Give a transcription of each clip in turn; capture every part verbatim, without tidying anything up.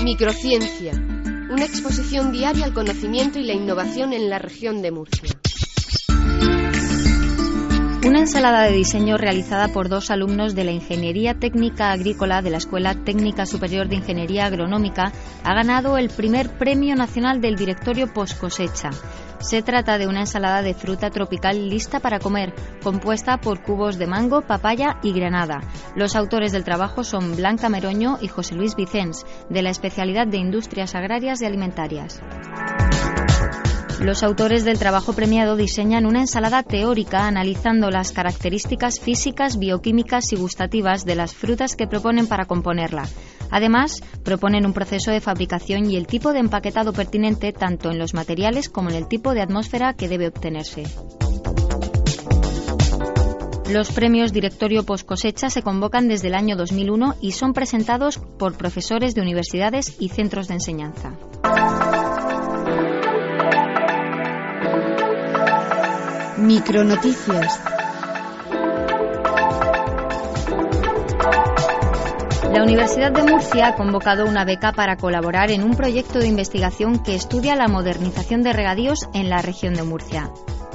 Microciencia, una exposición diaria al conocimiento y la innovación en la región de Murcia. Una ensalada de diseño realizada por dos alumnos de la Ingeniería Técnica Agrícola de la Escuela Técnica Superior de Ingeniería Agronómica ha ganado el primer Premio Nacional del Directorio Postcosecha. Se trata de una ensalada de fruta tropical lista para comer, compuesta por cubos de mango, papaya y granada. Los autores del trabajo son Blanca Meroño y José Luis Vicens, de la especialidad de Industrias Agrarias y Alimentarias. Los autores del trabajo premiado diseñan una ensalada teórica analizando las características físicas, bioquímicas y gustativas de las frutas que proponen para componerla. Además, proponen un proceso de fabricación y el tipo de empaquetado pertinente tanto en los materiales como en el tipo de atmósfera que debe obtenerse. Los premios Directorio Postcosecha se convocan desde el año dos mil uno y son presentados por profesores de universidades y centros de enseñanza. Micronoticias. La Universidad de Murcia ha convocado una beca para colaborar en un proyecto de investigación que estudia la modernización de regadíos en la región de Murcia.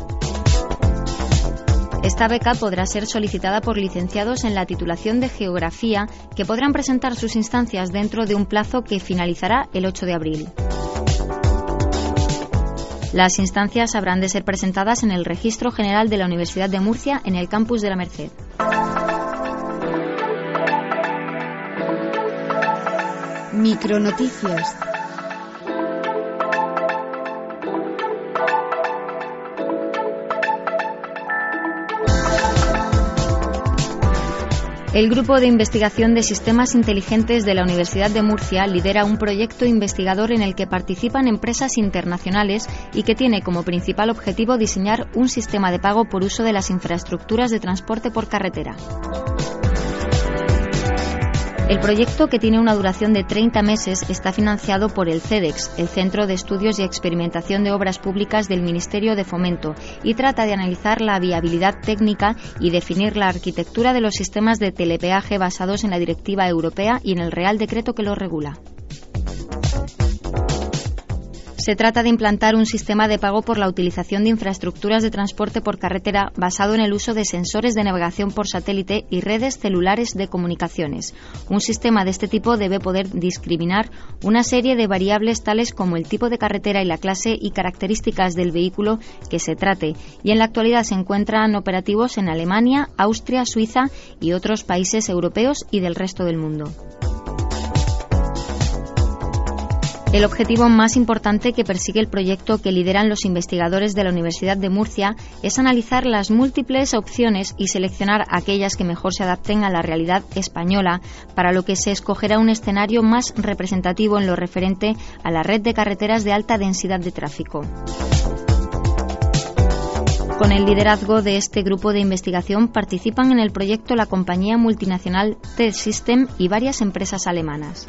Esta beca podrá ser solicitada por licenciados en la titulación de Geografía que podrán presentar sus instancias dentro de un plazo que finalizará el ocho de abril. Las instancias habrán de ser presentadas en el Registro General de la Universidad de Murcia en el campus de La Merced. Micronoticias. El Grupo de Investigación de Sistemas Inteligentes de la Universidad de Murcia lidera un proyecto investigador en el que participan empresas internacionales y que tiene como principal objetivo diseñar un sistema de pago por uso de las infraestructuras de transporte por carretera. El proyecto, que tiene una duración de treinta meses, está financiado por el CEDEX, el Centro de Estudios y Experimentación de Obras Públicas del Ministerio de Fomento, y trata de analizar la viabilidad técnica y definir la arquitectura de los sistemas de telepeaje basados en la Directiva Europea y en el Real Decreto que los regula. Se trata de implantar un sistema de pago por la utilización de infraestructuras de transporte por carretera basado en el uso de sensores de navegación por satélite y redes celulares de comunicaciones. Un sistema de este tipo debe poder discriminar una serie de variables tales como el tipo de carretera y la clase y características del vehículo que se trate, y en la actualidad se encuentran operativos en Alemania, Austria, Suiza y otros países europeos y del resto del mundo. El objetivo más importante que persigue el proyecto que lideran los investigadores de la Universidad de Murcia es analizar las múltiples opciones y seleccionar aquellas que mejor se adapten a la realidad española, para lo que se escogerá un escenario más representativo en lo referente a la red de carreteras de alta densidad de tráfico. Con el liderazgo de este grupo de investigación participan en el proyecto la compañía multinacional T-System y varias empresas alemanas.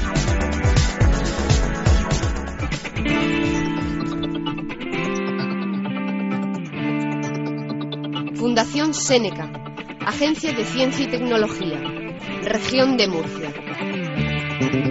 Fundación Séneca, Agencia de Ciencia y Tecnología, Región de Murcia.